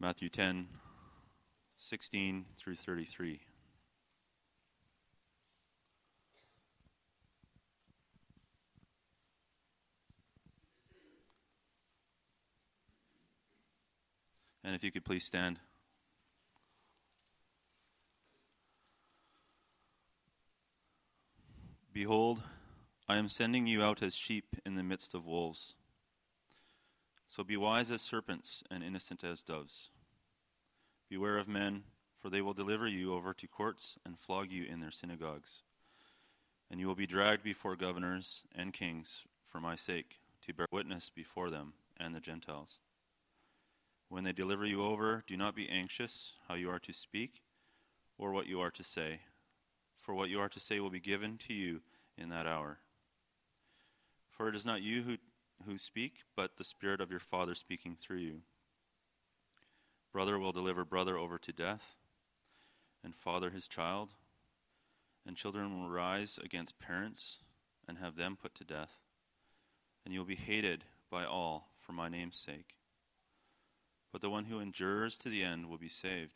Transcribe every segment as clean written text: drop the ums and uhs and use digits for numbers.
Matthew 10:16 through 33. And if you could please stand. Behold, I am sending you out as sheep in the midst of wolves. So be wise as serpents and innocent as doves. Beware of men, for they will deliver you over to courts and flog you in their synagogues. And you will be dragged before governors and kings for my sake, to bear witness before them and the Gentiles. When they deliver you over, do not be anxious how you are to speak or what you are to say, for what you are to say will be given to you in that hour. For it is not you who speak, but the Spirit of your Father speaking through you. Brother will deliver brother over to death, and father his child, and children will rise against parents and have them put to death, and you will be hated by all for my name's sake. But the one who endures to the end will be saved.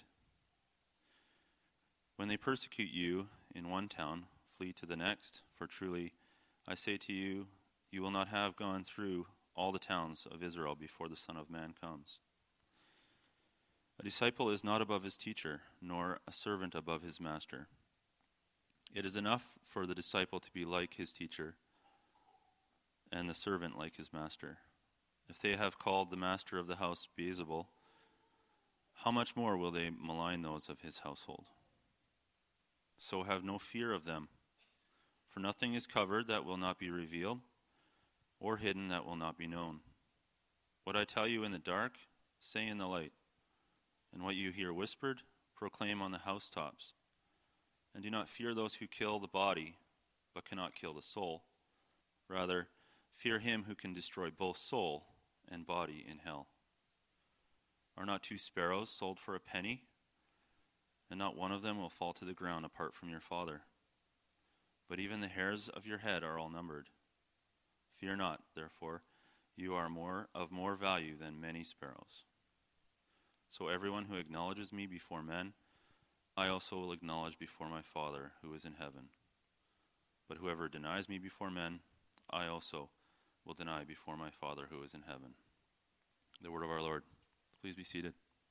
When they persecute you in one town, flee to the next, for truly I say to you, you will not have gone through all the towns of Israel before the Son of Man comes. A disciple is not above his teacher, nor a servant above his master. It is enough for the disciple to be like his teacher, and the servant like his master. If they have called the master of the house Beelzebul, how much more will they malign those of his household? So have no fear of them, for nothing is covered that will not be revealed, or hidden that will not be known. What I tell you in the dark, say in the light, and what you hear whispered, proclaim on the housetops. And do not fear those who kill the body, but cannot kill the soul. Rather, fear him who can destroy both soul and body in hell. Are not 2 sparrows sold for a penny? And not one of them will fall to the ground apart from your Father. But even the hairs of your head are all numbered. Fear not, therefore, you are of more value than many sparrows. So everyone who acknowledges me before men, I also will acknowledge before my Father who is in heaven. But whoever denies me before men, I also will deny before my Father who is in heaven. The word of our Lord. Please be seated.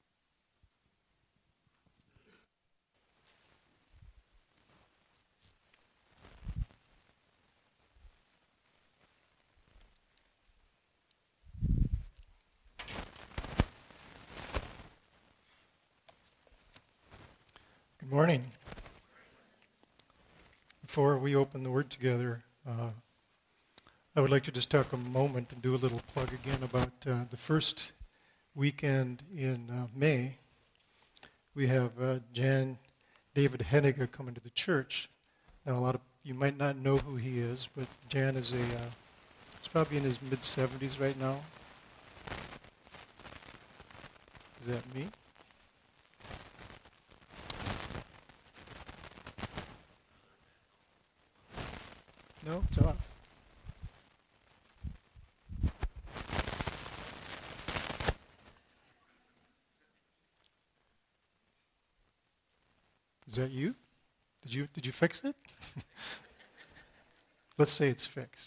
Good morning. Before we open the Word together, I would like to just take a moment and do a little plug again about the first weekend in May. We have Jan David Henniger coming to the church. Now, a lot of you might not know who he is, but Jan is he's probably in his mid-70s right now. Is that me? No, it's off. Is that you? Did you fix it? Let's say it's fixed.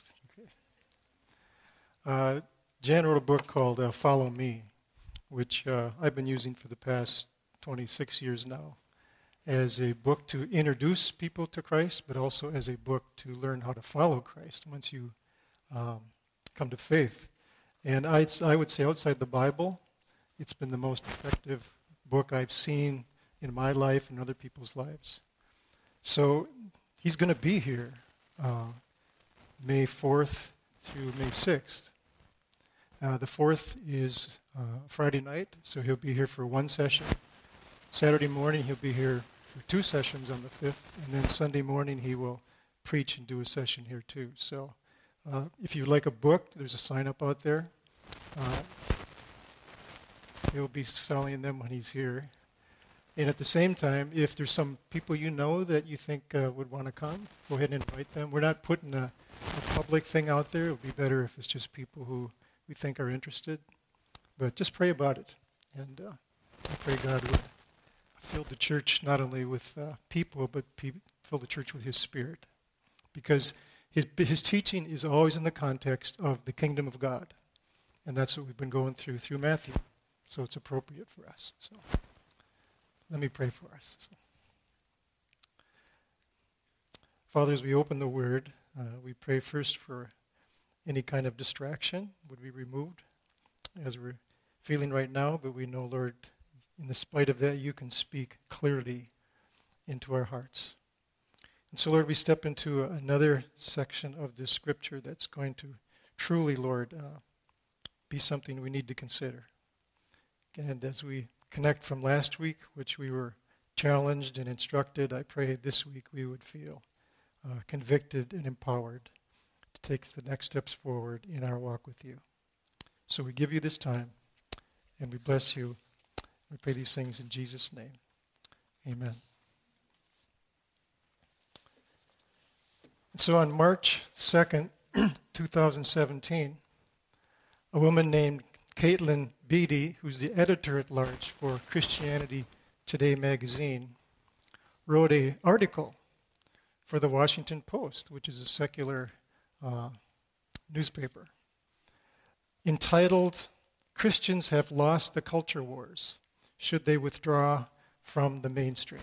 Okay. Jan wrote a book called Follow Me, which I've been using for the past 26 years now, as a book to introduce people to Christ, but also as a book to learn how to follow Christ once you come to faith. And I would say outside the Bible, it's been the most effective book I've seen in my life and other people's lives. So he's going to be here May 4th through May 6th. The 4th is Friday night, so he'll be here for one session. Saturday morning he'll be here for 2 sessions on the 5th, and then Sunday morning he will preach and do a session here too. So if you like a book, there's a sign-up out there. He'll be selling them when he's here. And at the same time, if there's some people you know that you think would want to come, go ahead and invite them. We're not putting a public thing out there. It would be better if it's just people who we think are interested. But just pray about it. And I pray God would fill the church not only with people, but fill the church with His Spirit. Because his teaching is always in the context of the kingdom of God. And that's what we've been going through Matthew. So it's appropriate for us. So let me pray for us. So. Father, as we open the Word, we pray first for any kind of distraction would be removed as we're feeling right now, but we know, Lord, in the spite of that, you can speak clearly into our hearts. And so, Lord, we step into another section of this scripture that's going to truly, Lord, be something we need to consider. And as we connect from last week, which we were challenged and instructed, I pray this week we would feel convicted and empowered to take the next steps forward in our walk with you. So we give you this time, and we bless you. We pray these things in Jesus' name. Amen. So on March 2nd, 2017, a woman named Caitlin Beatty, who's the editor-at-large for Christianity Today magazine, wrote an article for the Washington Post, which is a secular newspaper, entitled, "Christians Have Lost the Culture Wars. Should They Withdraw from the Mainstream?"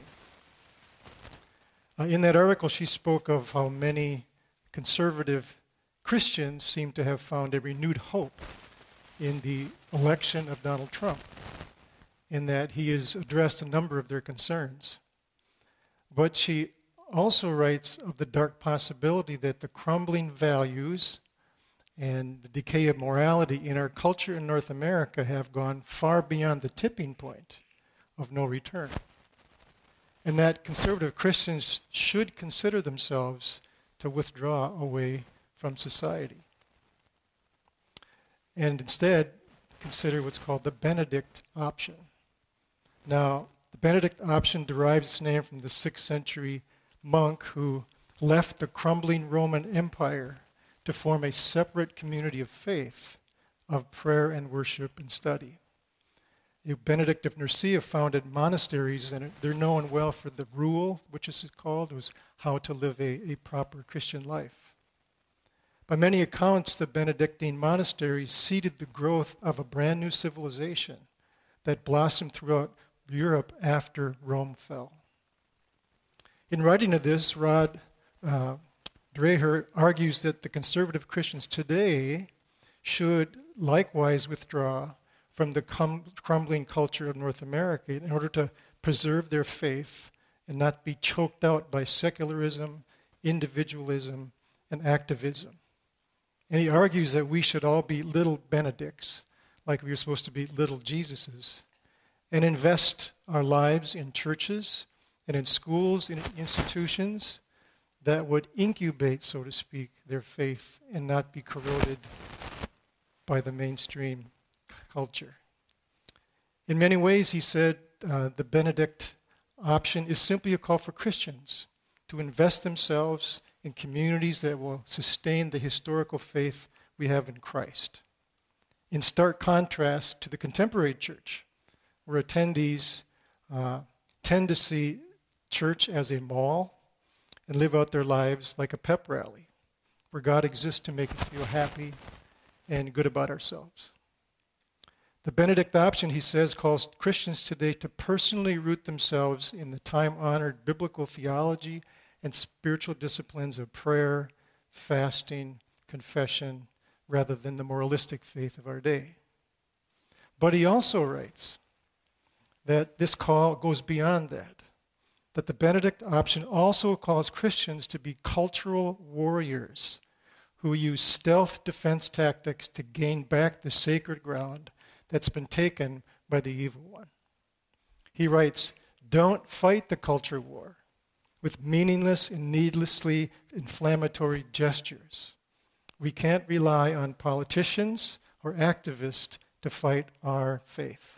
In that article, she spoke of how many conservative Christians seem to have found a renewed hope in the election of Donald Trump, in that he has addressed a number of their concerns. But she also writes of the dark possibility that the crumbling values and the decay of morality in our culture in North America have gone far beyond the tipping point of no return. And that conservative Christians should consider themselves to withdraw away from society. And instead, consider what's called the Benedict option. Now, the Benedict option derives its name from the 6th century monk who left the crumbling Roman Empire to form a separate community of faith, of prayer and worship and study. Benedict of Nursia founded monasteries, and they're known well for the rule, which is called, was how to live a proper Christian life. By many accounts, the Benedictine monasteries seeded the growth of a brand new civilization that blossomed throughout Europe after Rome fell. In writing of this, Rod Dreher argues that the conservative Christians today should likewise withdraw from the crumbling culture of North America in order to preserve their faith and not be choked out by secularism, individualism, and activism. And he argues that we should all be little Benedicts, like we are supposed to be little Jesuses, and invest our lives in churches and in schools and in institutions that would incubate, so to speak, their faith and not be corroded by the mainstream culture. In many ways, he said, the Benedict option is simply a call for Christians to invest themselves in communities that will sustain the historical faith we have in Christ. In stark contrast to the contemporary church, where attendees tend to see church as a mall and live out their lives like a pep rally, where God exists to make us feel happy and good about ourselves. The Benedict option, he says, calls Christians today to personally root themselves in the time-honored biblical theology and spiritual disciplines of prayer, fasting, confession, rather than the moralistic faith of our day. But he also writes that this call goes beyond that the Benedict option also calls Christians to be cultural warriors who use stealth defense tactics to gain back the sacred ground that's been taken by the evil one. He writes, "Don't fight the culture war with meaningless and needlessly inflammatory gestures. We can't rely on politicians or activists to fight our faith.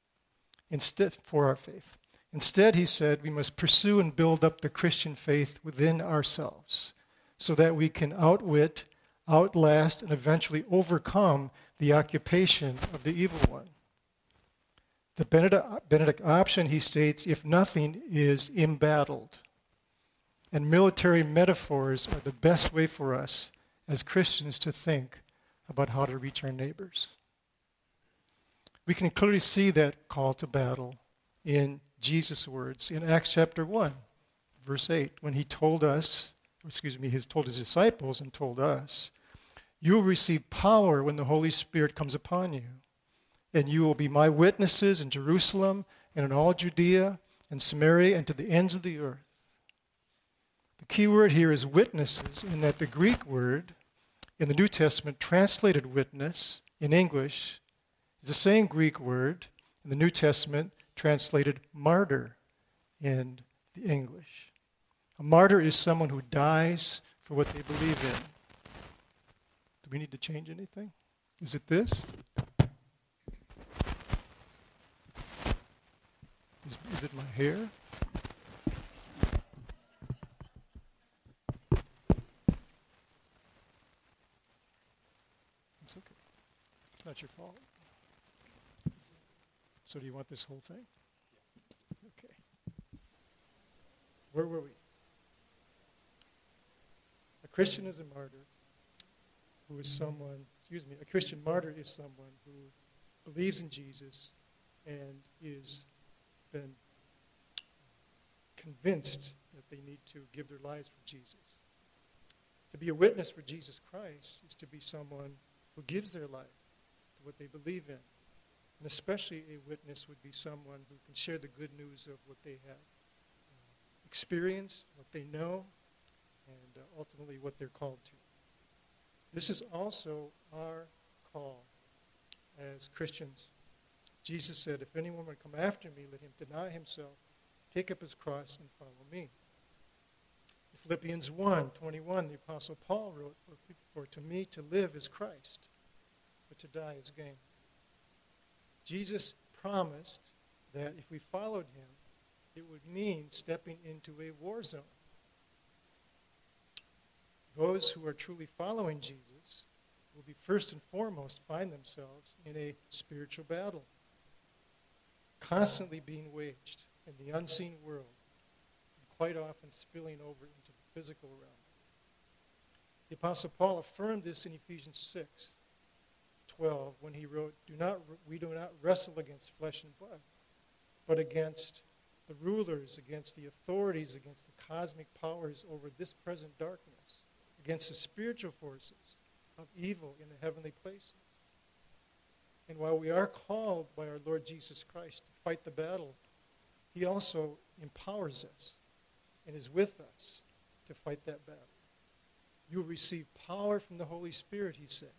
For our faith. Instead, he said, we must pursue and build up the Christian faith within ourselves so that we can outwit, outlast, and eventually overcome the occupation of the evil one. The Benedict option, he states, if nothing, is embattled. And military metaphors are the best way for us as Christians to think about how to reach our neighbors. We can clearly see that call to battle in Jesus' words in Acts chapter 1, verse 8, when he told us, he told his disciples and told us, you will receive power when the Holy Spirit comes upon you, and you will be my witnesses in Jerusalem and in all Judea and Samaria and to the ends of the earth. The key word here is witnesses, in that the Greek word in the New Testament translated witness in English is the same Greek word in the New Testament translated martyr in the English. A martyr is someone who dies for what they believe in. Do we need to change anything? Is it this? Is it my hair? It's okay. It's not your fault. So do you want this whole thing? Okay. Where were we? A Christian is a martyr who is someone, a Christian martyr is someone who believes in Jesus and is been convinced that they need to give their lives for Jesus. To be a witness for Jesus Christ is to be someone who gives their life to what they believe in. And especially a witness would be someone who can share the good news of what they have experienced, what they know, and ultimately what they're called to. This is also our call as Christians. Jesus said, if anyone would come after me, let him deny himself, take up his cross, and follow me. In Philippians 1:21, the Apostle Paul wrote, for to me to live is Christ, but to die is gain. Jesus promised that if we followed him, it would mean stepping into a war zone. Those who are truly following Jesus will be first and foremost find themselves in a spiritual battle, constantly being waged in the unseen world, and quite often spilling over into the physical realm. The Apostle Paul affirmed this in Ephesians 6:12 when he wrote, we do not wrestle against flesh and blood, but against the rulers, against the authorities, against the cosmic powers over this present darkness, against the spiritual forces of evil in the heavenly places. And while we are called by our Lord Jesus Christ to fight the battle, he also empowers us and is with us to fight that battle. You will receive power from the Holy Spirit, he said.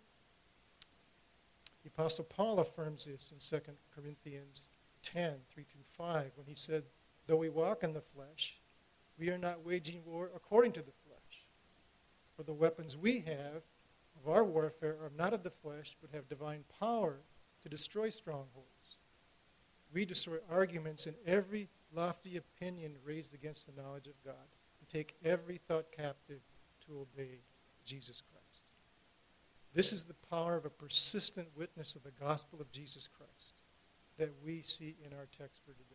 The Apostle Paul affirms this in 2 Corinthians 10:3-5, when he said, though we walk in the flesh, we are not waging war according to the flesh. For the weapons we have of our warfare are not of the flesh, but have divine power to destroy strongholds. We destroy arguments and every lofty opinion raised against the knowledge of God, and take every thought captive to obey Jesus Christ. This is the power of a persistent witness of the gospel of Jesus Christ that we see in our text for today.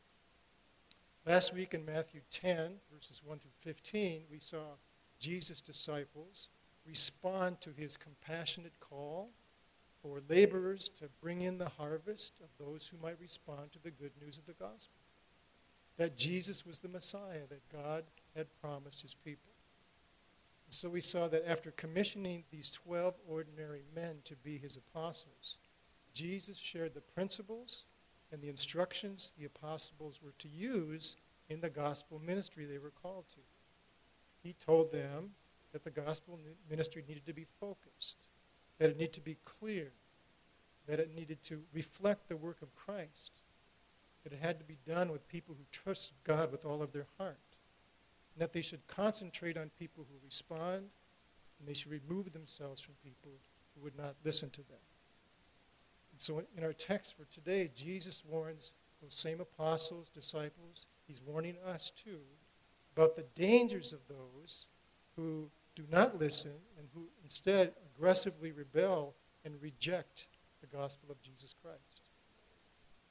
Last week in Matthew 10, verses 1-15, we saw Jesus' disciples respond to his compassionate call for laborers to bring in the harvest of those who might respond to the good news of the gospel. That Jesus was the Messiah that God had promised his people. And so we saw that after commissioning these 12 ordinary men to be his apostles, Jesus shared the principles and the instructions the apostles were to use in the gospel ministry they were called to. He told them that the gospel ministry needed to be focused, that it needed to be clear, that it needed to reflect the work of Christ, that it had to be done with people who trusted God with all of their heart, and that they should concentrate on people who respond, and they should remove themselves from people who would not listen to them. And so in our text for today, Jesus warns those same apostles, disciples, he's warning us too, about the dangers of those who do not listen and who instead aggressively rebel and reject the gospel of Jesus Christ.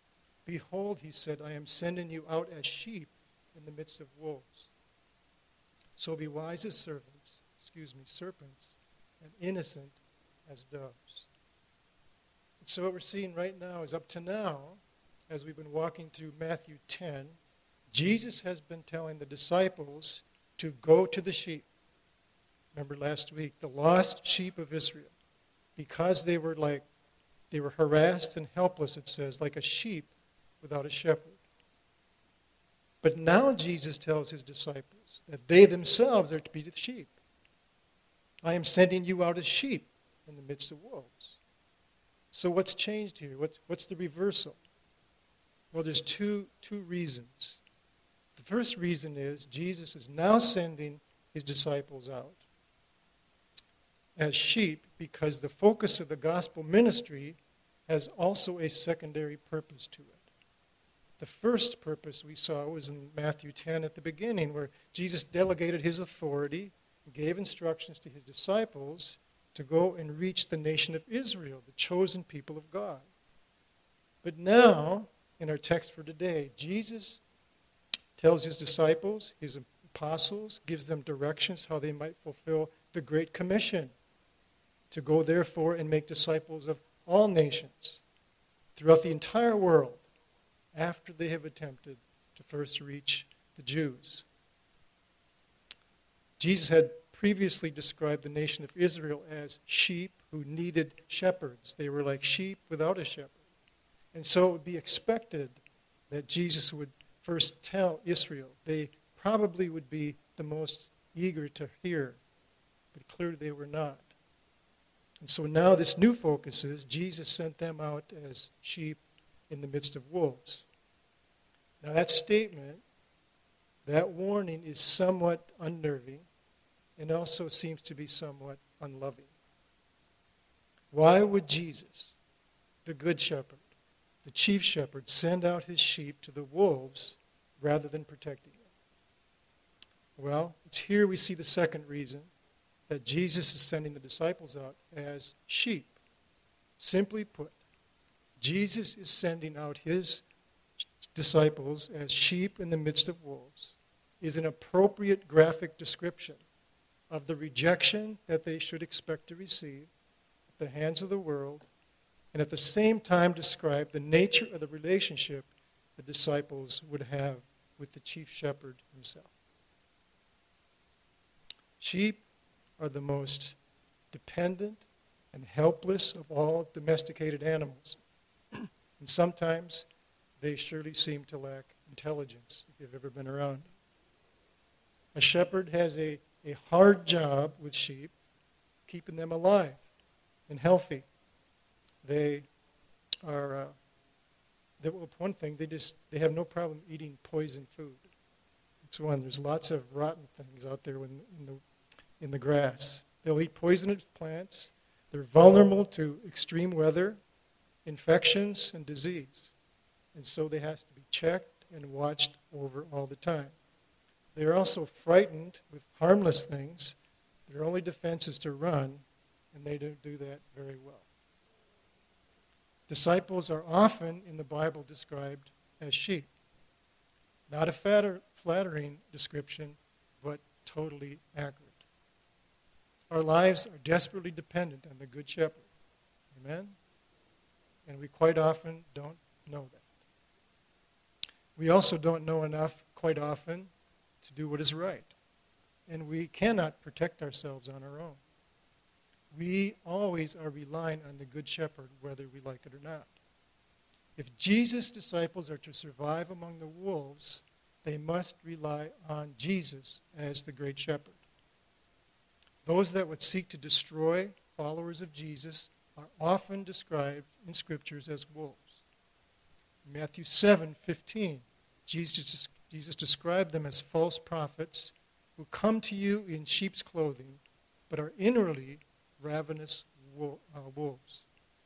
Behold, he said, I am sending you out as sheep in the midst of wolves. So be wise as serpents, and innocent as doves. And so what we're seeing right now is up to now, as we've been walking through Matthew 10, Jesus has been telling the disciples to go to the sheep. Remember last week, the lost sheep of Israel. Because they were harassed and helpless, it says, like a sheep without a shepherd. But now Jesus tells his disciples that they themselves are to be the sheep. I am sending you out as sheep in the midst of wolves. So what's changed here? What's the reversal? Well, there's two reasons. The first reason is Jesus is now sending his disciples out as sheep because the focus of the gospel ministry has also a secondary purpose to it. The first purpose we saw was in Matthew 10 at the beginning, where Jesus delegated his authority and gave instructions to his disciples to go and reach the nation of Israel, the chosen people of God. But now, in our text for today, Jesus tells his disciples, his apostles, gives them directions how they might fulfill the Great Commission, to go therefore and make disciples of all nations throughout the entire world, after they have attempted to first reach the Jews. Jesus had previously described the nation of Israel as sheep who needed shepherds. They were like sheep without a shepherd. And so it would be expected that Jesus would first tell Israel. They probably would be the most eager to hear, but clearly they were not. And so now this new focus is Jesus sent them out as sheep in the midst of wolves. Now that statement, that warning is somewhat unnerving and also seems to be somewhat unloving. Why would Jesus, the good shepherd, the chief shepherd, send out his sheep to the wolves rather than protecting them? Well, it's here we see the second reason that Jesus is sending the disciples out as sheep. Simply put, Jesus is sending out his disciples as sheep in the midst of wolves is an appropriate graphic description of the rejection that they should expect to receive at the hands of the world, and at the same time describe the nature of the relationship the disciples would have with the chief shepherd himself. Sheep are the most dependent and helpless of all domesticated animals. And sometimes they surely seem to lack intelligence, if you've ever been around. A shepherd has a hard job with sheep, keeping them alive and healthy. They are, one thing, they have no problem eating poison food. It's one, there's lots of rotten things out there in the grass. They'll eat poisonous plants. They're vulnerable to extreme weather, infections, and disease. And so they have to be checked and watched over all the time. They're also frightened with harmless things. Their only defense is to run, and they don't do that very well. Disciples are often in the Bible described as sheep. Not a flattering description, but totally accurate. Our lives are desperately dependent on the Good Shepherd. Amen? And we quite often don't know that. We also don't know enough, quite often, to do what is right. And we cannot protect ourselves on our own. We always are relying on the Good Shepherd, whether we like it or not. If Jesus' disciples are to survive among the wolves, they must rely on Jesus as the great shepherd. Those that would seek to destroy followers of Jesus are often described in scriptures as wolves. In Matthew 7:15, Jesus described them as false prophets who come to you in sheep's clothing, but are inwardly ravenous wolves.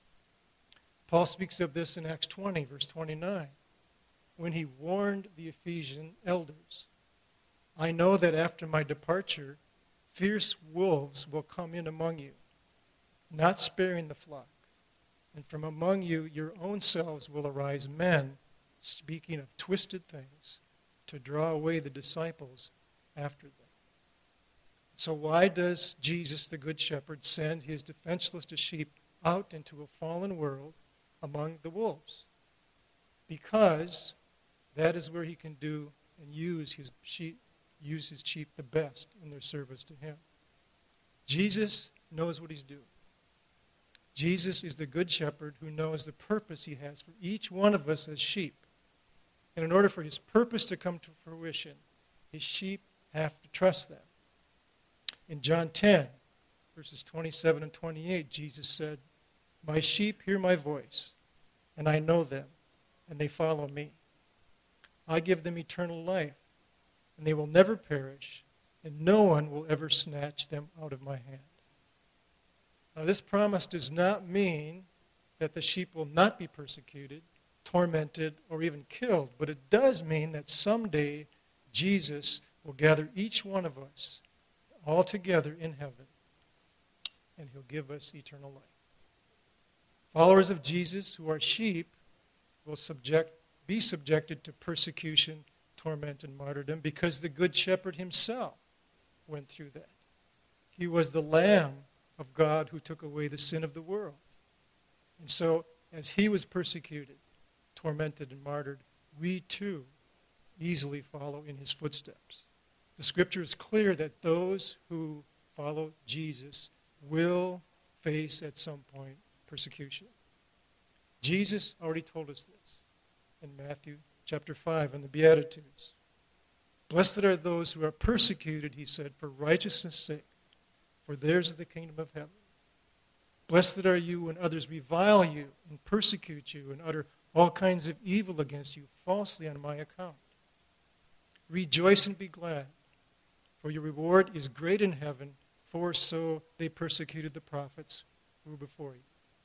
Paul speaks of this in Acts 20, verse 29, when he warned the Ephesian elders, I know that after my departure, fierce wolves will come in among you, not sparing the flock. And from among you, your own selves will arise men, speaking of twisted things, to draw away the disciples after them. So why does Jesus, the Good Shepherd, send his defenseless sheep out into a fallen world among the wolves? Because that is where he can do and use his sheep the best in their service to him. Jesus knows what he's doing. Jesus is the Good Shepherd who knows the purpose he has for each one of us as sheep. And in order for his purpose to come to fruition, his sheep have to trust them. In John 10, verses 27 and 28, Jesus said, "My sheep hear my voice, and I know them, and they follow me. I give them eternal life, and they will never perish, and no one will ever snatch them out of my hand." Now, this promise does not mean that the sheep will not be persecuted, tormented, or even killed, but it does mean that someday Jesus will gather each one of us all together in heaven, and he'll give us eternal life. Followers of Jesus who are sheep will be subjected to persecution, torment, and martyrdom because the Good Shepherd himself went through that. He was the Lamb of God who took away the sin of the world. And so, as he was persecuted, tormented, and martyred, we too easily follow in his footsteps. The scripture is clear that those who follow Jesus will face at some point persecution. Jesus already told us this in Matthew chapter 5 in the Beatitudes. "Blessed are those who are persecuted," he said, "for righteousness' sake, for theirs is the kingdom of heaven. Blessed are you when others revile you and persecute you and utter all kinds of evil against you falsely on my account. Rejoice and be glad, for your reward is great in heaven, for so they persecuted the prophets who were before you."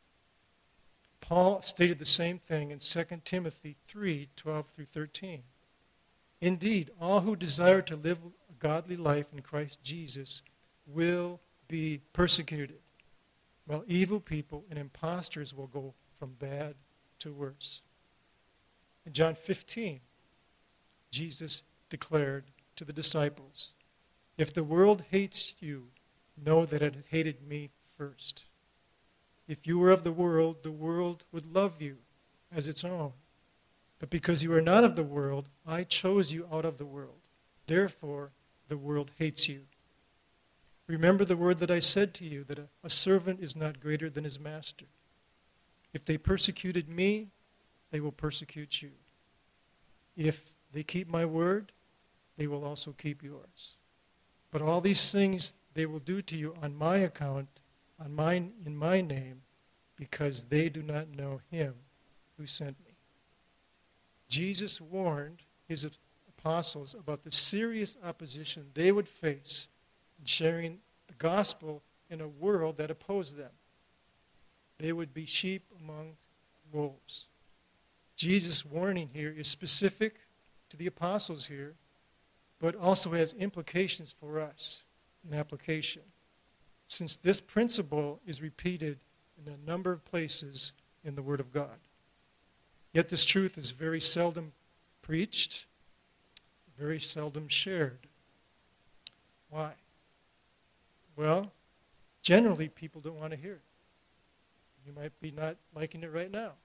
Paul stated the same thing in 2 Timothy 3:12 through 13. "Indeed, all who desire to live a godly life in Christ Jesus will be persecuted, while evil people and impostors will go from bad to worse." In John 15, Jesus declared to the disciples, "If the world hates you, know that it hated me first. If you were of the world would love you as its own. But because you are not of the world, I chose you out of the world. Therefore, the world hates you. Remember the word that I said to you, that a servant is not greater than his master. If they persecuted me, they will persecute you. If they keep my word, they will also keep yours. But all these things they will do to you on my account, in my name, because they do not know him who sent me." Jesus warned his apostles about the serious opposition they would face in sharing the gospel in a world that opposed them. They would be sheep among wolves. Jesus' warning here is specific to the apostles here, but also has implications for us in application, since this principle is repeated in a number of places in the Word of God. Yet this truth is very seldom preached, very seldom shared. Why? Well, generally people don't want to hear it. You might be not liking it right now.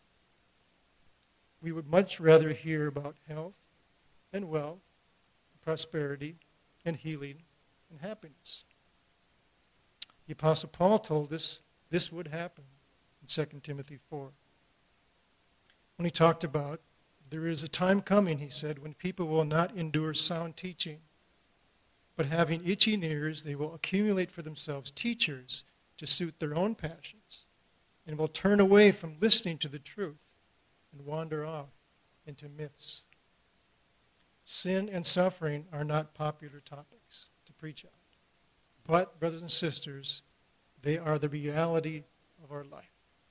We would much rather hear about health and wealth, prosperity and healing and happiness. The Apostle Paul told us this would happen in 2 Timothy 4. When he talked about, there is a time coming, he said, when people will not endure sound teaching, but having itching ears, they will accumulate for themselves teachers to suit their own passions, and will turn away from listening to the truth and wander off into myths. Sin and suffering are not popular topics to preach on. But, brothers and sisters, they are the reality of our life.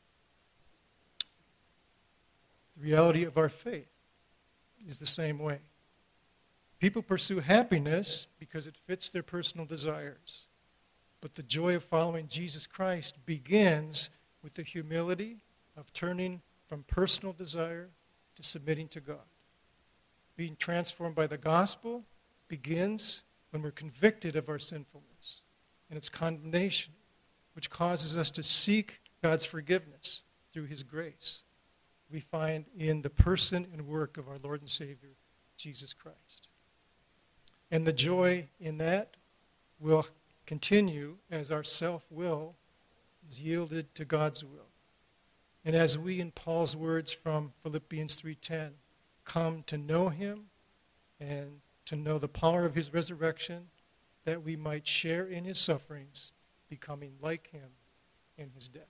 The reality of our faith is the same way. People pursue happiness because it fits their personal desires. But the joy of following Jesus Christ begins with the humility of turning from personal desire to submitting to God. Being transformed by the gospel begins when we're convicted of our sinfulness and its condemnation, which causes us to seek God's forgiveness through his grace. We find in the person and work of our Lord and Savior, Jesus Christ. And the joy in that will continue as our self-will is yielded to God's will. And as we, in Paul's words from Philippians 3:10, come to know him and to know the power of his resurrection, that we might share in his sufferings, becoming like him in his death.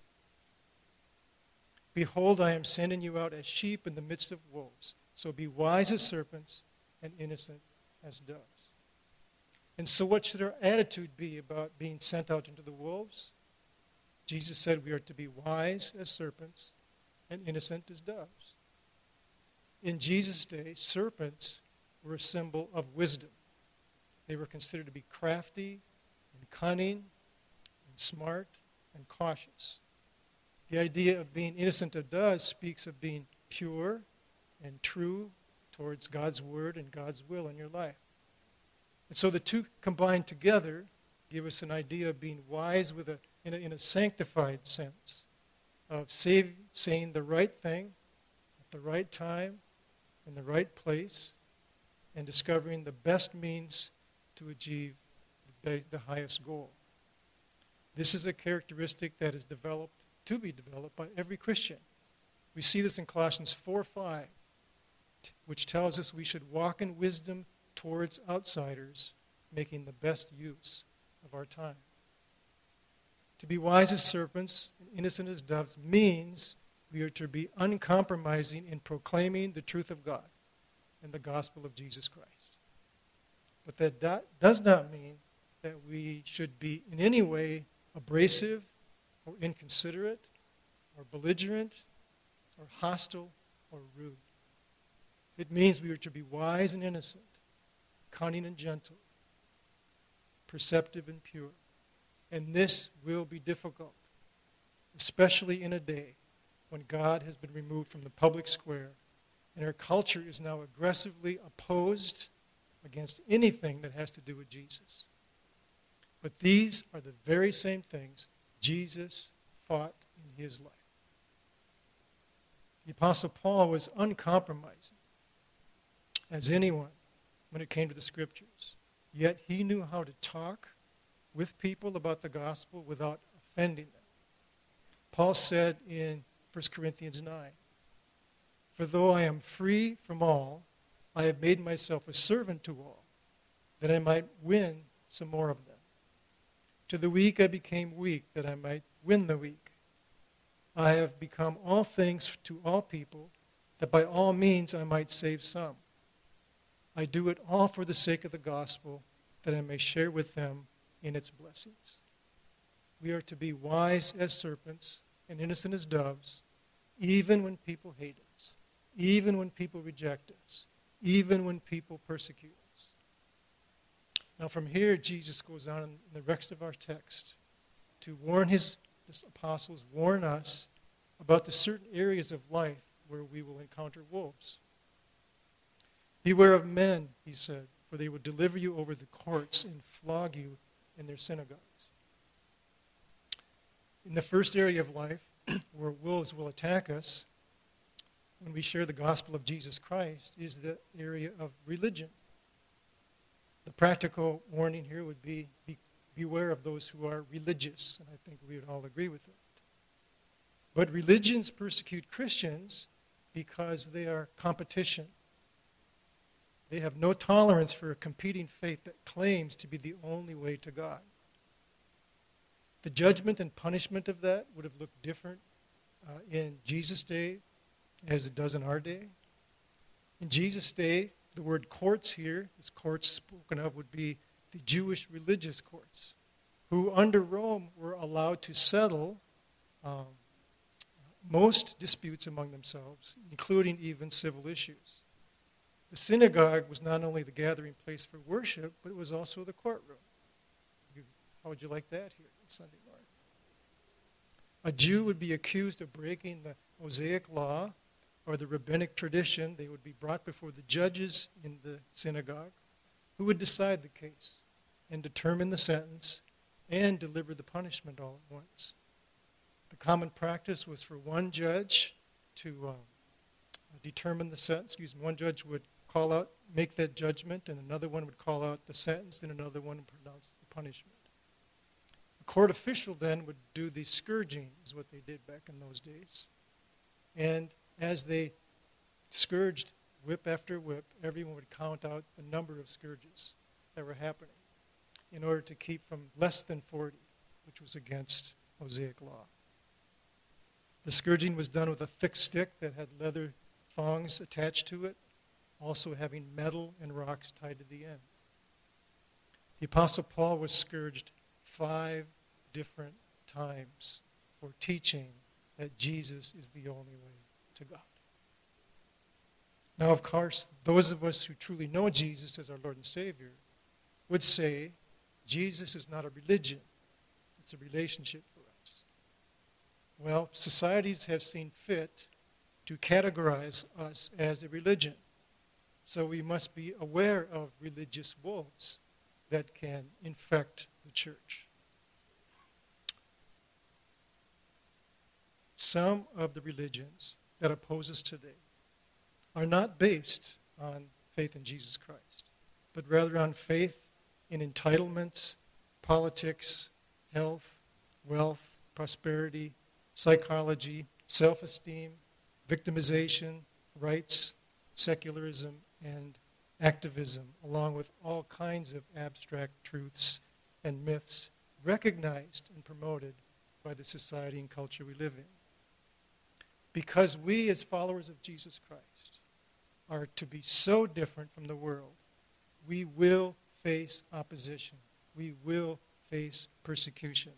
Behold, I am sending you out as sheep in the midst of wolves. So be wise as serpents and innocent as doves. And so what should our attitude be about being sent out into the wolves? Jesus said we are to be wise as serpents and innocent as doves. In Jesus' day, serpents were a symbol of wisdom. They were considered to be crafty and cunning and smart and cautious. The idea of being innocent of doves speaks of being pure and true towards God's word and God's will in your life. And so the two combined together give us an idea of being wise in a sanctified sense, of saying the right thing at the right time in the right place, and discovering the best means to achieve the highest goal. This is a characteristic that is to be developed by every Christian. We see this in Colossians 4:5, which tells us we should walk in wisdom towards outsiders, making the best use of our time. To be wise as serpents and innocent as doves means we are to be uncompromising in proclaiming the truth of God and the gospel of Jesus Christ. But that does not mean that we should be in any way abrasive or inconsiderate or belligerent or hostile or rude. It means we are to be wise and innocent, cunning and gentle, perceptive and pure. And this will be difficult, especially in a day when God has been removed from the public square and our culture is now aggressively opposed against anything that has to do with Jesus. But these are the very same things Jesus fought in his life. The Apostle Paul was uncompromising as anyone when it came to the Scriptures. Yet he knew how to talk with people about the gospel without offending them. Paul said in 1 Corinthians 9, "For though I am free from all, I have made myself a servant to all, that I might win some more of them. To the weak I became weak, that I might win the weak. I have become all things to all people, that by all means I might save some. I do it all for the sake of the gospel, that I may share with them in its blessings." We are to be wise as serpents and innocent as doves, even when people hate us, even when people reject us, even when people persecute us. Now from here, Jesus goes on in the rest of our text to warn his apostles, warn us about the certain areas of life where we will encounter wolves. "Beware of men," he said, "for they will deliver you over the courts and flog you in their synagogues." In the first area of life where wolves will attack us when we share the gospel of Jesus Christ is the area of religion. The practical warning here would be beware of those who are religious, and I think we would all agree with that. But religions persecute Christians because they are competition. They have no tolerance for a competing faith that claims to be the only way to God. The judgment and punishment of that would have looked different in Jesus' day as it does in our day. In Jesus' day, the word courts here, this courts spoken of, would be the Jewish religious courts, who under Rome were allowed to settle most disputes among themselves, including even civil issues. The synagogue was not only the gathering place for worship, but it was also the courtroom. How would you like that here on Sunday morning? A Jew would be accused of breaking the Mosaic law or the rabbinic tradition, they would be brought before the judges in the synagogue, who would decide the case and determine the sentence and deliver the punishment all at once. The common practice was for one judge to determine the sentence. One judge would call out, make that judgment, and another one would call out the sentence, and another one would pronounce the punishment. A court official then would do the scourging, is what they did back in those days. And as they scourged whip after whip, everyone would count out the number of scourges that were happening in order to keep from less than 40, which was against Mosaic law. The scourging was done with a thick stick that had leather thongs attached to it, also having metal and rocks tied to the end. The Apostle Paul was scourged 5 different times for teaching that Jesus is the only way to God. Now, of course, those of us who truly know Jesus as our Lord and Savior would say Jesus is not a religion. It's a relationship for us. Well, societies have seen fit to categorize us as a religion. So we must be aware of religious wolves that can infect the church. Some of the religions that oppose us today are not based on faith in Jesus Christ, but rather on faith in entitlements, politics, health, wealth, prosperity, psychology, self-esteem, victimization, rights, secularism, and activism, along with all kinds of abstract truths and myths recognized and promoted by the society and culture we live in. Because we, as followers of Jesus Christ, are to be so different from the world, we will face opposition. We will face persecution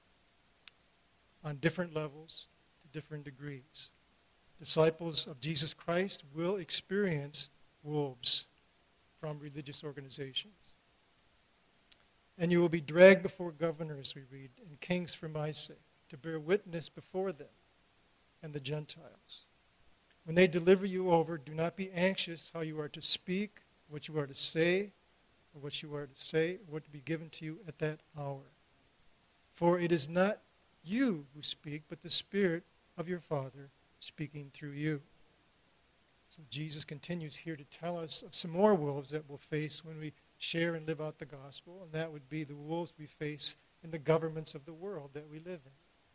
on different levels, to different degrees. Disciples of Jesus Christ will experience wolves from religious organizations. And you will be dragged before governors, we read, and kings for my sake, to bear witness before them and the Gentiles. When they deliver you over, do not be anxious how you are to speak, what you are to say, or what you are to say, or what to be given to you at that hour. For it is not you who speak, but the Spirit of your Father speaking through you. So Jesus continues here to tell us of some more wolves that we'll face when we share and live out the gospel, and that would be the wolves we face in the governments of the world that we live in.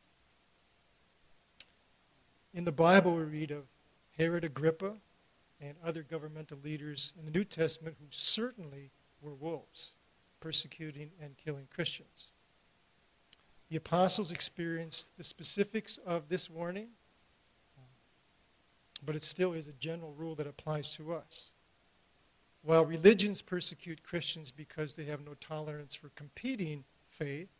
In the Bible, we read of Herod Agrippa and other governmental leaders in the New Testament who certainly were wolves, persecuting and killing Christians. The apostles experienced the specifics of this warning, but it still is a general rule that applies to us. While religions persecute Christians because they have no tolerance for competing faith,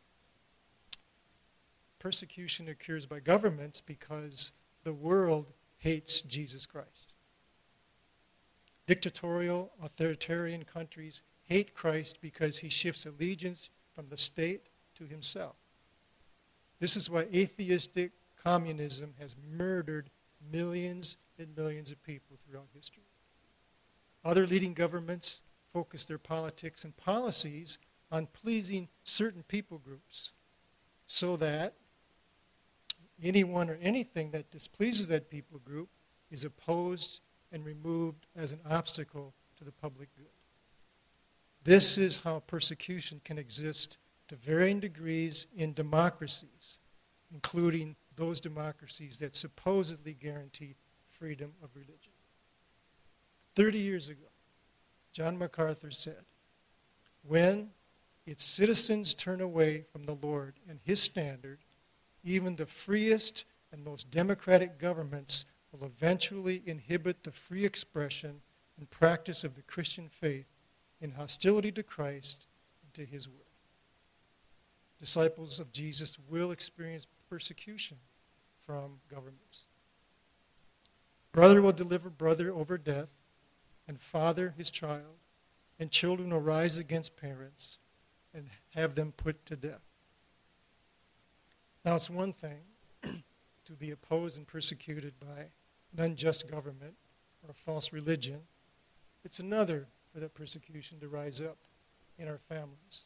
persecution occurs by governments because the world hates Jesus Christ. Dictatorial, authoritarian countries hate Christ because he shifts allegiance from the state to himself. This is why atheistic communism has murdered millions and millions of people throughout history. Other leading governments focus their politics and policies on pleasing certain people groups so that anyone or anything that displeases that people group is opposed and removed as an obstacle to the public good. This is how persecution can exist to varying degrees in democracies, including those democracies that supposedly guarantee freedom of religion. 30 years ago, John MacArthur said, "When its citizens turn away from the Lord and his standard, even the freest and most democratic governments will eventually inhibit the free expression and practice of the Christian faith in hostility to Christ and to his word." Disciples of Jesus will experience persecution from governments. Brother will deliver brother over death, and father his child, and children will rise against parents and have them put to death. Now, it's one thing to be opposed and persecuted by an unjust government, or a false religion. It's another for that persecution to rise up in our families.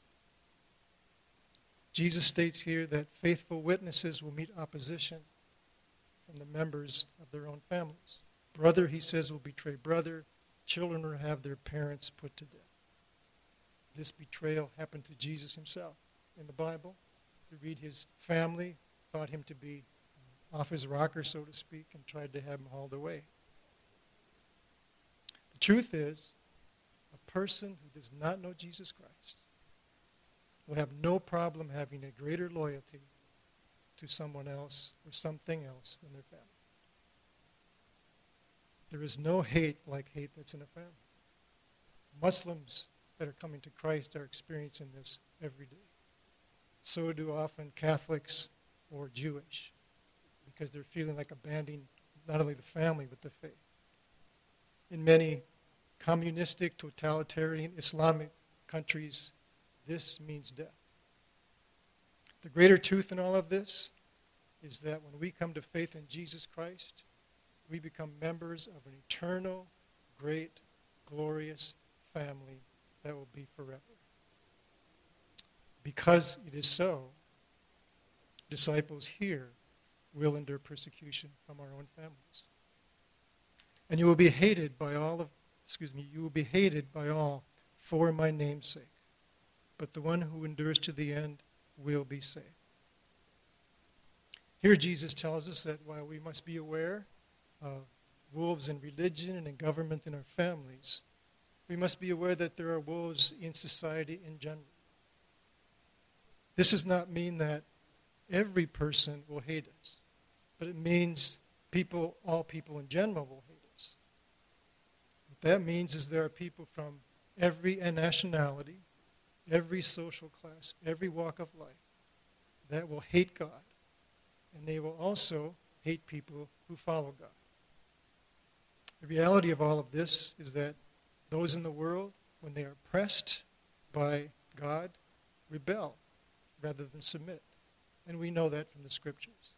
Jesus states here that faithful witnesses will meet opposition from the members of their own families. Brother, he says, will betray brother. Children will have their parents put to death. This betrayal happened to Jesus himself. In the Bible, you read his family thought him to be off his rocker, so to speak, and tried to have him hauled away. The truth is, a person who does not know Jesus Christ will have no problem having a greater loyalty to someone else or something else than their family. There is no hate like hate that's in a family. Muslims that are coming to Christ are experiencing this every day. So do often Catholics or Jewish, because they're feeling like abandoning not only the family but the faith. In many communistic, totalitarian, Islamic countries, this means death. The greater truth in all of this is that when we come to faith in Jesus Christ, we become members of an eternal, great, glorious family that will be forever. Because it is so, disciples here will endure persecution from our own families. And you will be hated by all for my name's sake. But the one who endures to the end will be saved. Here Jesus tells us that while we must be aware of wolves in religion and in government in our families, we must be aware that there are wolves in society in general. This does not mean that every person will hate us, but it means all people in general will hate us. What that means is there are people from every nationality, every social class, every walk of life that will hate God, and they will also hate people who follow God. The reality of all of this is that those in the world, when they are pressed by God, rebel rather than submit. And we know that from the Scriptures.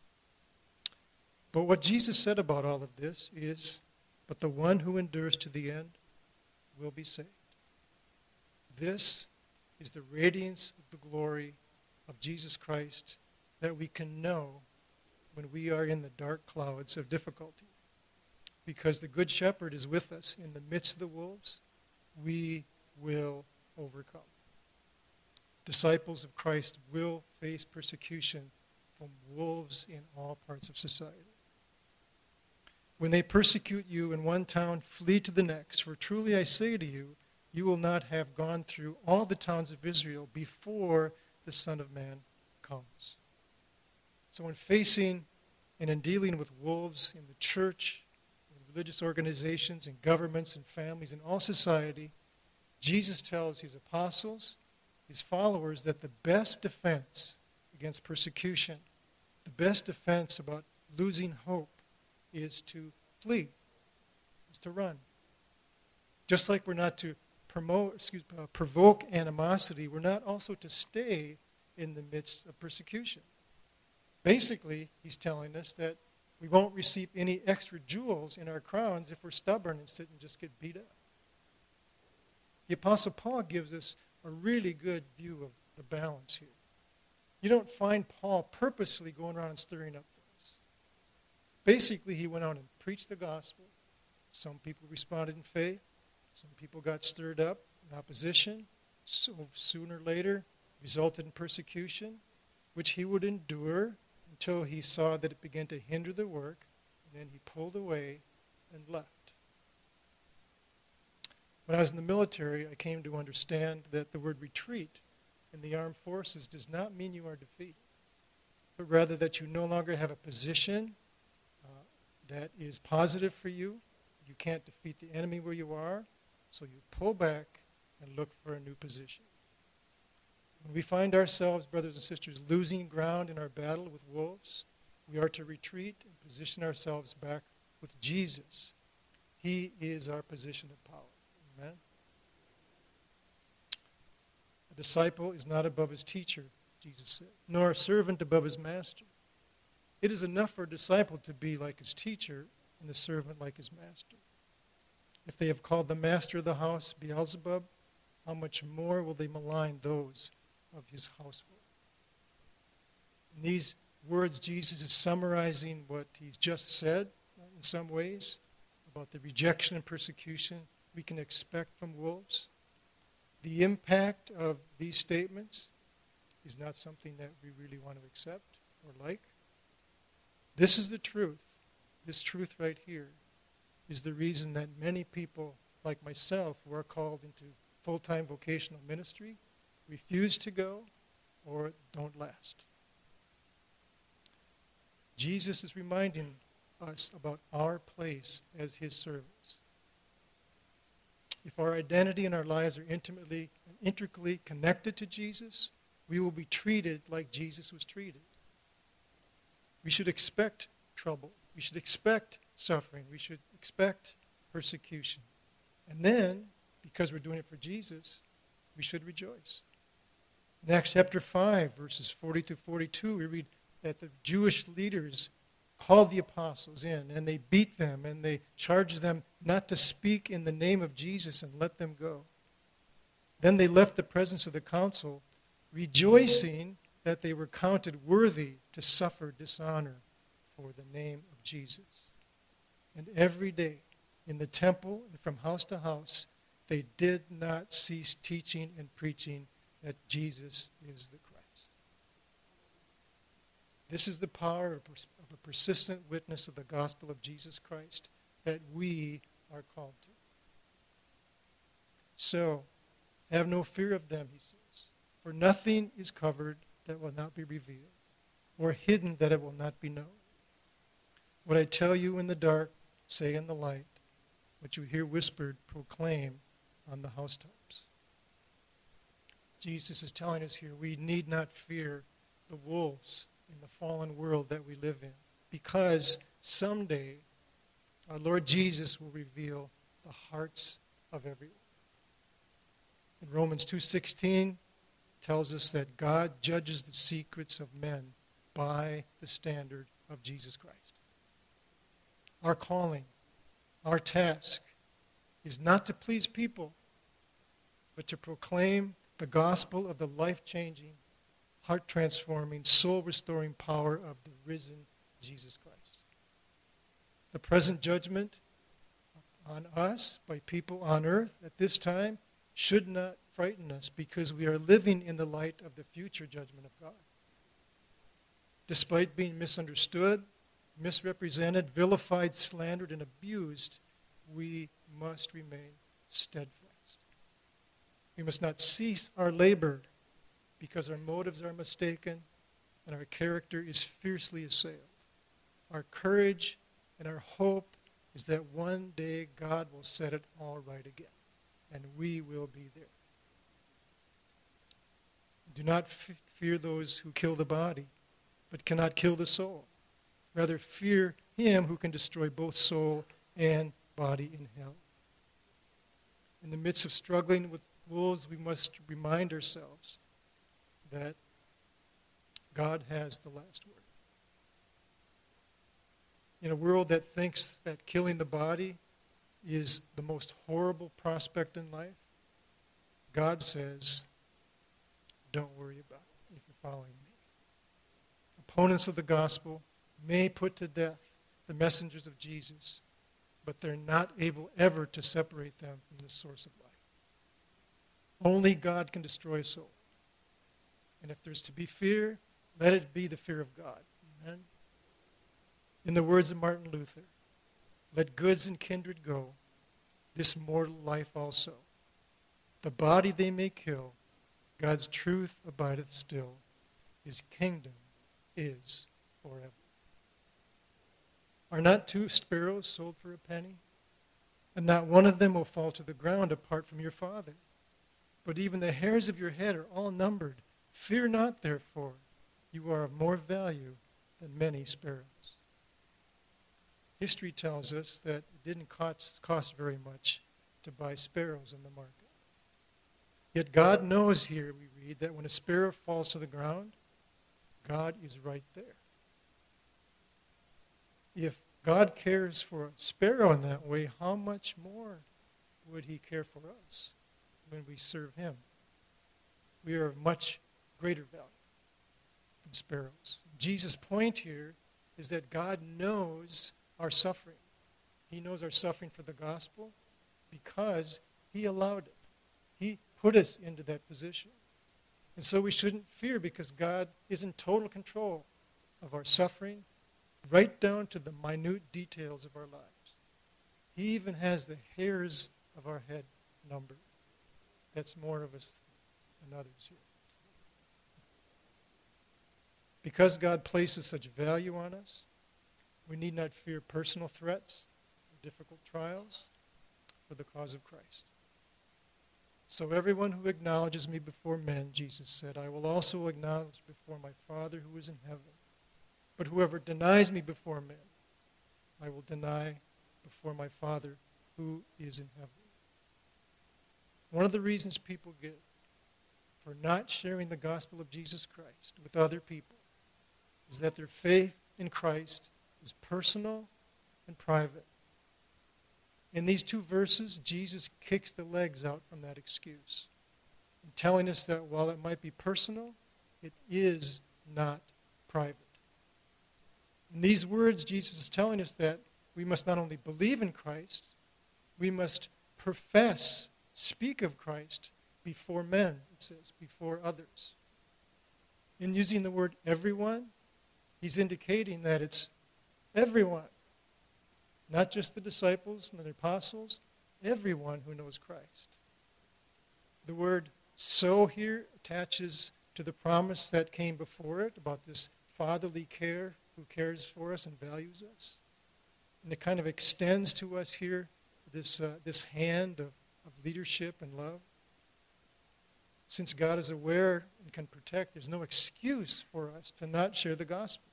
But what Jesus said about all of this is, but the one who endures to the end will be saved. This is the radiance of the glory of Jesus Christ that we can know when we are in the dark clouds of difficulty. Because the Good Shepherd is with us in the midst of the wolves, we will overcome. Disciples of Christ will face persecution from wolves in all parts of society. When they persecute you in one town, flee to the next. For truly I say to you, you will not have gone through all the towns of Israel before the Son of Man comes. So in facing and in dealing with wolves in the church, in religious organizations, in governments, and families, in all society, Jesus tells his apostles, his followers, that the best defense against persecution, the best defense about losing hope, is to flee, is to run. Just like we're not to provoke animosity, we're not also to stay in the midst of persecution. Basically, he's telling us that we won't receive any extra jewels in our crowns if we're stubborn and sit and just get beat up. The Apostle Paul gives us a really good view of the balance here. You don't find Paul purposely going around and stirring up things. Basically, he went out and preached the gospel. Some people responded in faith. Some people got stirred up in opposition. So sooner or later, resulted in persecution, which he would endure until he saw that it began to hinder the work, and then he pulled away and left. When I was in the military, I came to understand that the word retreat in the armed forces does not mean you are defeated, but rather that you no longer have a position that is positive for you. You can't defeat the enemy where you are, so you pull back and look for a new position. When we find ourselves, brothers and sisters, losing ground in our battle with wolves, we are to retreat and position ourselves back with Jesus. He is our position of power. Amen? A disciple is not above his teacher, Jesus said, nor a servant above his master. It is enough for a disciple to be like his teacher, and the servant like his master. If they have called the master of the house Beelzebub, how much more will they malign those of his household? In these words, Jesus is summarizing what he's just said in some ways about the rejection and persecution we can expect from wolves. The impact of these statements is not something that we really want to accept or like. This is the truth. This truth right here is the reason that many people like myself who are called into full-time vocational ministry refuse to go or don't last. Jesus is reminding us about our place as his servants. If our identity and our lives are intricately connected to Jesus, we will be treated like Jesus was treated. We should expect trouble. We should expect suffering. We should expect persecution. And then, because we're doing it for Jesus, we should rejoice. In Acts chapter 5, verses 40 to 42, we read that the Jewish leaders called the apostles in, and they beat them, and they charged them not to speak in the name of Jesus and let them go. Then they left the presence of the council, rejoicing that they were counted worthy to suffer dishonor for the name of Jesus. And every day in the temple and from house to house, they did not cease teaching and preaching that Jesus is the Christ. This is the power of a persistent witness of the gospel of Jesus Christ that we are called to. So, have no fear of them, he says, for nothing is covered that will not be revealed, or hidden that it will not be known. What I tell you in the dark, say in the light. What you hear whispered, proclaim on the housetops. Jesus is telling us here we need not fear the wolves in the fallen world that we live in, because someday our Lord Jesus will reveal the hearts of everyone. In Romans 2:16 tells us that God judges the secrets of men by the standard of Jesus Christ. Our calling, our task, is not to please people, but to proclaim the gospel of the life-changing, heart-transforming, soul-restoring power of the risen Jesus Christ. The present judgment on us by people on earth at this time should not frighten us, because we are living in the light of the future judgment of God. Despite being misunderstood, misrepresented, vilified, slandered, and abused, we must remain steadfast. We must not cease our labor because our motives are mistaken and our character is fiercely assailed. Our courage and our hope is that one day God will set it all right again, and we will be there. Do not fear those who kill the body, but cannot kill the soul. Rather, fear him who can destroy both soul and body in hell. In the midst of struggling with wolves, we must remind ourselves that God has the last word. In a world that thinks that killing the body is the most horrible prospect in life, God says, don't worry about it if you're following me. Opponents of the gospel may put to death the messengers of Jesus, but they're not able ever to separate them from the source of life. Only God can destroy a soul. And if there's to be fear, let it be the fear of God. Amen? In the words of Martin Luther, let goods and kindred go, this mortal life also. The body they may kill, God's truth abideth still. His kingdom is forever. Are not 2 sparrows sold for a penny? And not one of them will fall to the ground apart from your Father. But even the hairs of your head are all numbered. Fear not, therefore. You are of more value than many sparrows. History tells us that it didn't cost very much to buy sparrows in the market. Yet God knows here, we read, that when a sparrow falls to the ground, God is right there. If God cares for a sparrow in that way, how much more would he care for us when we serve him? We are of much greater value than sparrows. Jesus' point here is that God knows our suffering. He knows our suffering for the gospel because he allowed it. He put us into that position. And so we shouldn't fear because God is in total control of our suffering, right down to the minute details of our lives. He even has the hairs of our head numbered. That's more of us than others here. Because God places such value on us, we need not fear personal threats or difficult trials for the cause of Christ. So everyone who acknowledges me before men, Jesus said, I will also acknowledge before my Father who is in heaven. But whoever denies me before men, I will deny before my Father who is in heaven. One of the reasons people give for not sharing the gospel of Jesus Christ with other people is that their faith in Christ is personal and private. In these two verses, Jesus kicks the legs out from that excuse, and telling us that while it might be personal, it is not private. In these words, Jesus is telling us that we must not only believe in Christ, we must profess, speak of Christ before men, it says, before others. In using the word everyone, he's indicating that it's everyone, not just the disciples and the apostles, everyone who knows Christ. The word so here attaches to the promise that came before it about this fatherly care who cares for us and values us. And it kind of extends to us here this hand of leadership and love. Since God is aware and can protect, there's no excuse for us to not share the gospel.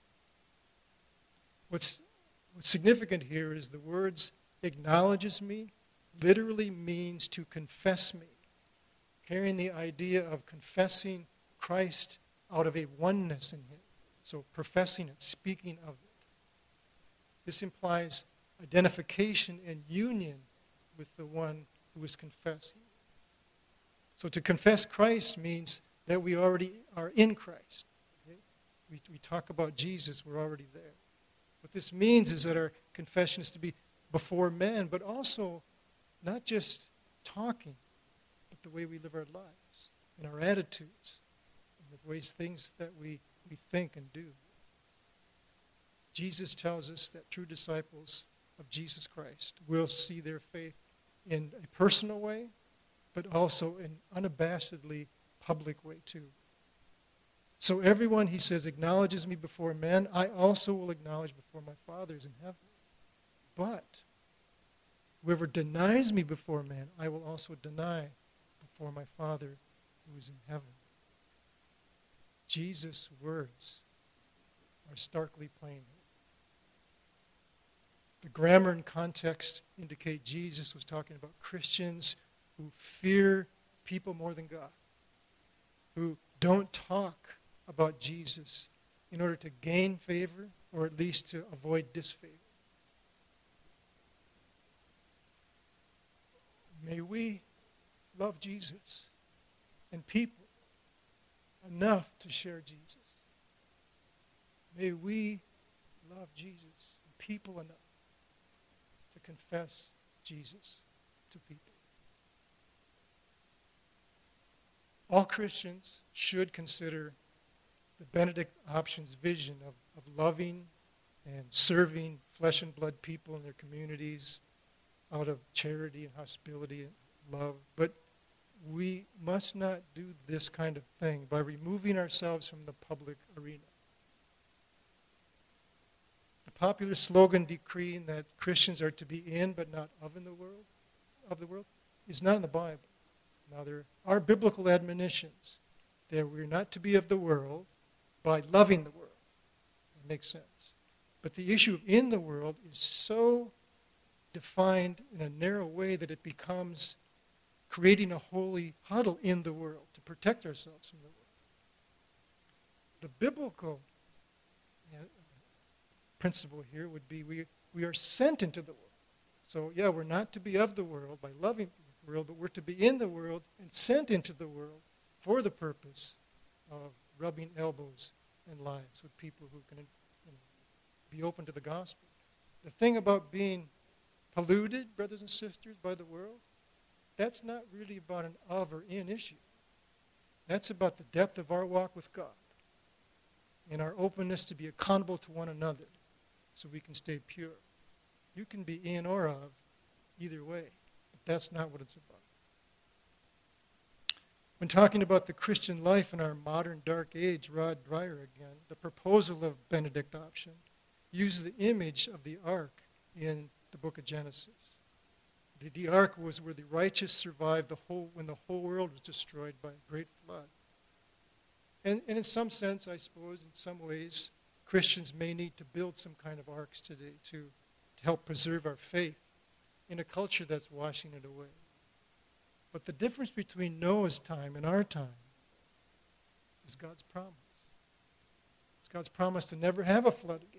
What's significant here is the words acknowledges me literally means to confess me, carrying the idea of confessing Christ out of a oneness in him. So professing it, speaking of it. This implies identification and union with the one who is confessing. So to confess Christ means that we already are in Christ. Okay? We talk about Jesus, we're already there. What this means is that our confession is to be before men, but also not just talking, but the way we live our lives, and our attitudes, and the ways things that we think and do. Jesus tells us that true disciples of Jesus Christ will see their faith in a personal way, but also in unabashedly public way too. So everyone, he says, acknowledges me before men, I also will acknowledge before my Father in heaven. But whoever denies me before men, I will also deny before my Father who is in heaven. Jesus' words are starkly plain. The grammar and context indicate Jesus was talking about Christians who fear people more than God, who don't talk about Jesus in order to gain favor or at least to avoid disfavor. May we love Jesus and people enough to share Jesus. May we love Jesus and people enough to confess Jesus to people. All Christians should consider the Benedict Options vision of loving and serving flesh and blood people in their communities out of charity and hospitality and love. But we must not do this kind of thing by removing ourselves from the public arena. The popular slogan decreeing that Christians are to be in but not of the world is not in the Bible. Now there are biblical admonitions that we're not to be of the world by loving the world. That makes sense. But the issue of in the world is so defined in a narrow way that it becomes creating a holy huddle in the world to protect ourselves from the world. The biblical principle here would be we We are sent into the world. So, yeah, we're not to be of the world by loving the world, but we're to be in the world and sent into the world for the purpose of rubbing elbows and lives with people who can be open to the gospel. The thing about being polluted, brothers and sisters, by the world, that's not really about an of or in issue. That's about the depth of our walk with God and our openness to be accountable to one another so we can stay pure. You can be in or of either way, but that's not what it's about. When talking about the Christian life in our modern dark age, Rod Dreher again, the proposal of Benedict Option uses the image of the ark in the book of Genesis. The ark was where the righteous survived when the whole world was destroyed by a great flood. And in some sense, I suppose, in some ways, Christians may need to build some kind of arks today to help preserve our faith in a culture that's washing it away. But the difference between Noah's time and our time is God's promise. It's God's promise to never have a flood again.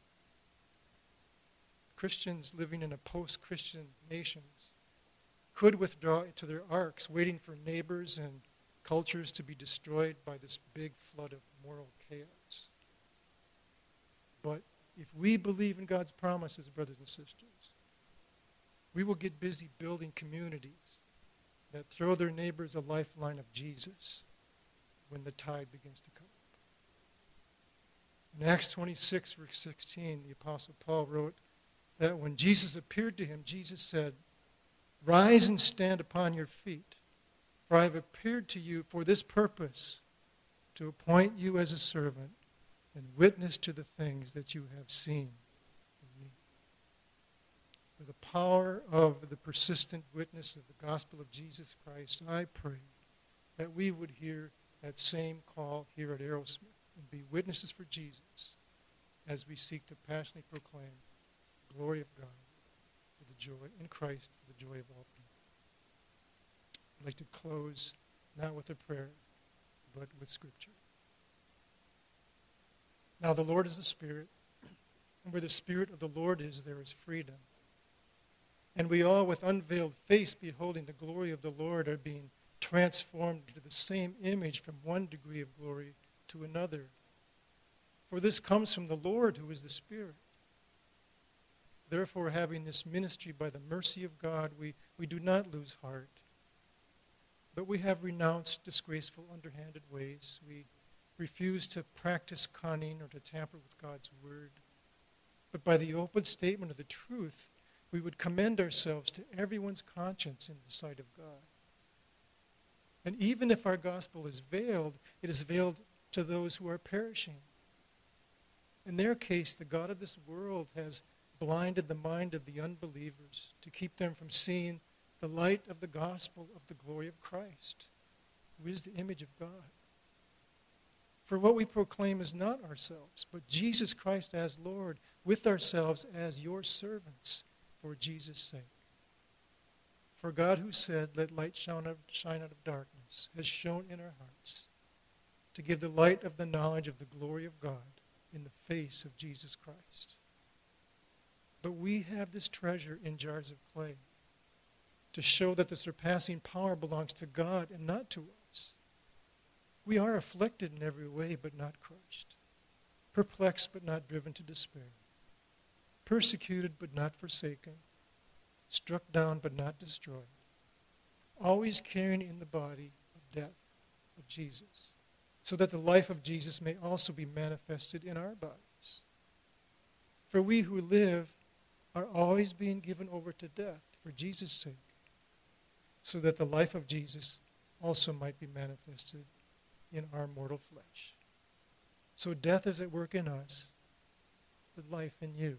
Christians living in a post-Christian nations could withdraw to their arks, waiting for neighbors and cultures to be destroyed by this big flood of moral chaos. But if we believe in God's promises, brothers and sisters, we will get busy building communities that throw their neighbors a lifeline of Jesus when the tide begins to come up. In Acts 26, verse 16, the Apostle Paul wrote that when Jesus appeared to him, Jesus said, "Rise and stand upon your feet, for I have appeared to you for this purpose, to appoint you as a servant and witness to the things that you have seen in me." By the power of the persistent witness of the gospel of Jesus Christ, I pray that we would hear that same call here at Aerosmith and be witnesses for Jesus as we seek to passionately proclaim the glory of God for the joy in Christ, for the joy of all people. I'd like to close not with a prayer, but with Scripture. Now the Lord is the Spirit, and where the Spirit of the Lord is, there is freedom. And we all, with unveiled face, beholding the glory of the Lord, are being transformed into the same image from one degree of glory to another. For this comes from the Lord, who is the Spirit. Therefore, having this ministry by the mercy of God, we do not lose heart, but we have renounced disgraceful, underhanded ways. We refuse to practice cunning or to tamper with God's word. But by the open statement of the truth, we would commend ourselves to everyone's conscience in the sight of God. And even if our gospel is veiled, it is veiled to those who are perishing. In their case, the God of this world has blinded the mind of the unbelievers to keep them from seeing the light of the gospel of the glory of Christ, who is the image of God. For what we proclaim is not ourselves, but Jesus Christ as Lord, with ourselves as your servants, for Jesus' sake. For God, who said, "Let light shine out of darkness," has shone in our hearts to give the light of the knowledge of the glory of God in the face of Jesus Christ. But we have this treasure in jars of clay to show that the surpassing power belongs to God and not to us. We are afflicted in every way, but not crushed, perplexed, but not driven to despair, persecuted, but not forsaken, struck down, but not destroyed, always carrying in the body of death of Jesus, so that the life of Jesus may also be manifested in our bodies. For we who live are always being given over to death for Jesus' sake, so that the life of Jesus also might be manifested in our mortal flesh. So death is at work in us, but life in you.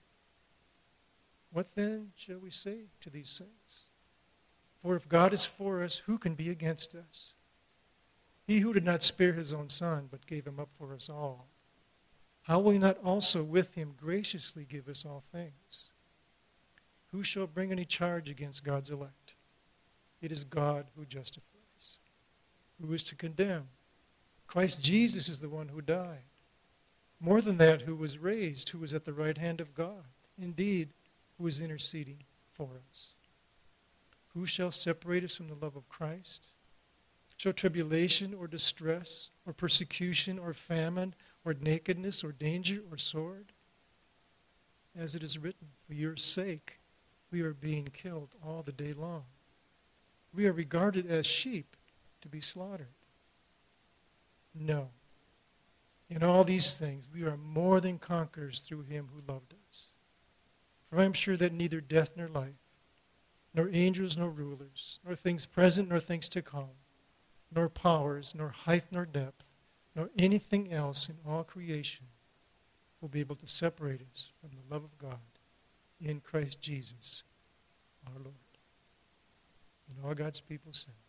What then shall we say to these things? For if God is for us, who can be against us? He who did not spare his own Son, but gave him up for us all, how will he not also with him graciously give us all things? Who shall bring any charge against God's elect? It is God who justifies. Who is to condemn? Christ Jesus is the one who died. More than that, who was raised, who was at the right hand of God, indeed, who is interceding for us. Who shall separate us from the love of Christ? Shall tribulation or distress or persecution or famine or nakedness or danger or sword? As it is written, for your sake we are being killed all the day long. We are regarded as sheep to be slaughtered. No. In all these things we are more than conquerors through him who loved us. For I am sure that neither death nor life, nor angels nor rulers, nor things present nor things to come, nor powers, nor height nor depth, nor anything else in all creation will be able to separate us from the love of God in Christ Jesus our Lord. And all God's people said,